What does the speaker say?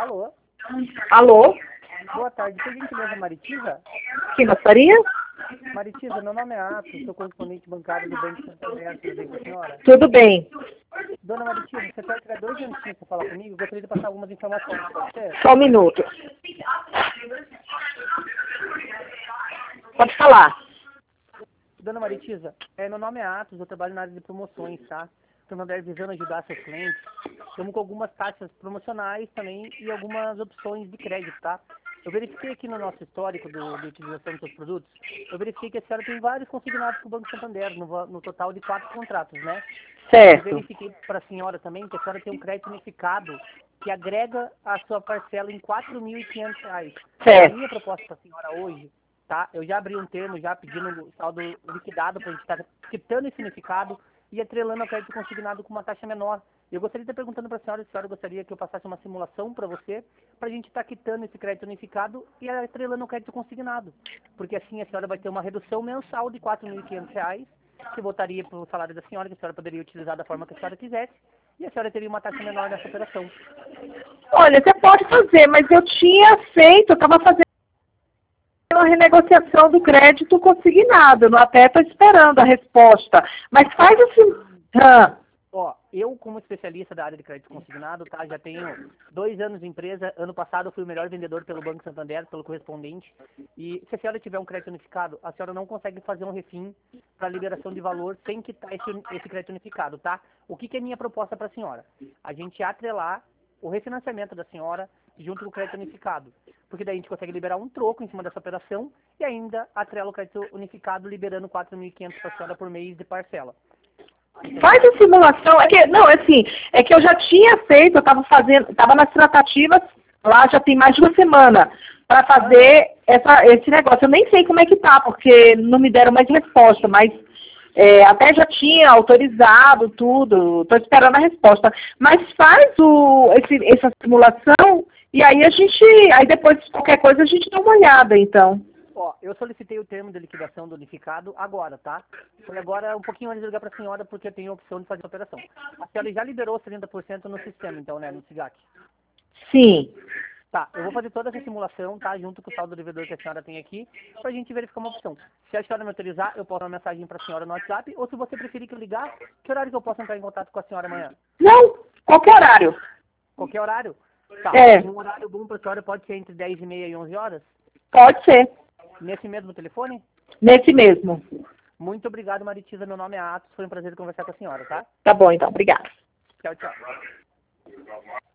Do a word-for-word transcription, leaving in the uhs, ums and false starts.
Alô? Alô? Boa tarde, por gentileza, Maritiza? Quem gostaria? Maritiza, meu nome é Atos, sou correspondente bancário do Banco Santander, tudo bem com a senhora? Tudo bem. Dona Maritiza, você pode tirar dois minutinhos para falar comigo? Eu gostaria de passar algumas informações para você. Só um minuto. Pode falar. Dona Maritiza, é, meu nome é Atos, eu trabalho na área de promoções, tá? Santander visando ajudar seus clientes. Estamos com algumas taxas promocionais também e algumas opções de crédito, tá? Eu verifiquei aqui no nosso histórico do, de utilização dos seus produtos, eu verifiquei que a senhora tem vários consignados com o Banco Santander, no, va- no total de quatro contratos, né? Eu Certo. verifiquei para a senhora também que a senhora tem um crédito unificado que agrega a sua parcela em quatro mil e quinhentos reais. A Certo. minha proposta para a senhora hoje, tá? Eu já abri um termo, já pedindo o saldo liquidado para a gente estar quitando esse unificado e atrelando ao crédito consignado com uma taxa menor. Eu gostaria de estar perguntando para a senhora se a senhora gostaria que eu passasse uma simulação para você, para a gente estar quitando esse crédito unificado e atrelando o crédito consignado. Porque assim a senhora vai ter uma redução mensal de quatro mil e quinhentos reais, que voltaria para o salário da senhora, que a senhora poderia utilizar da forma que a senhora quisesse, e a senhora teria uma taxa menor nessa operação. Olha, você pode fazer, mas eu tinha feito, eu estava fazendo uma renegociação do crédito consignado, no até estou esperando a resposta. Mas faz assim. Ah, Ó, eu como especialista da área de crédito consignado, tá, já tenho dois anos de empresa. Ano passado eu fui o melhor vendedor pelo Banco Santander, pelo correspondente. E se a senhora tiver um crédito unificado, a senhora não consegue fazer um refim para liberação de valor sem quitar esse, esse crédito unificado, tá? O que, que é minha proposta para a senhora? A gente atrelar o refinanciamento da senhora junto com o crédito unificado. Porque daí a gente consegue liberar um troco em cima dessa operação e ainda atrela o crédito unificado liberando quatro mil e quinhentos para a senhora por mês de parcela. faz a simulação. É que, não, é assim, é que eu já tinha feito, eu estava fazendo, estava nas tratativas, lá já tem mais de uma semana, para fazer essa, esse negócio. Eu nem sei como é que tá, porque não me deram mais resposta, mas é, até já tinha autorizado tudo, estou esperando a resposta. Mas faz o, esse, essa simulação e aí a gente, aí depois qualquer coisa a gente dá uma olhada, então. Ó, eu solicitei o termo de liquidação do unificado agora, tá? Foi agora um pouquinho antes de ligar para a senhora, porque eu tenho a opção de fazer a operação. A senhora já liberou os trinta por cento no sistema, então, né, no SIGAC? Sim. Tá, eu vou fazer toda essa simulação, tá, junto com o saldo do devedor que a senhora tem aqui, pra gente verificar uma opção. Se a senhora me autorizar, eu posso dar uma mensagem pra senhora no WhatsApp, ou se você preferir que eu ligar, que horário que eu posso entrar em contato com a senhora amanhã? Não, qualquer horário. Qualquer horário? Tá, É. um horário bom pra senhora pode ser entre dez e meia e onze horas? Pode ser. Nesse mesmo telefone? Nesse mesmo. Muito obrigado, Maritiza. Meu nome é Atos. Foi um prazer conversar com a senhora, tá? Tá bom, então. Obrigada. Tchau, tchau.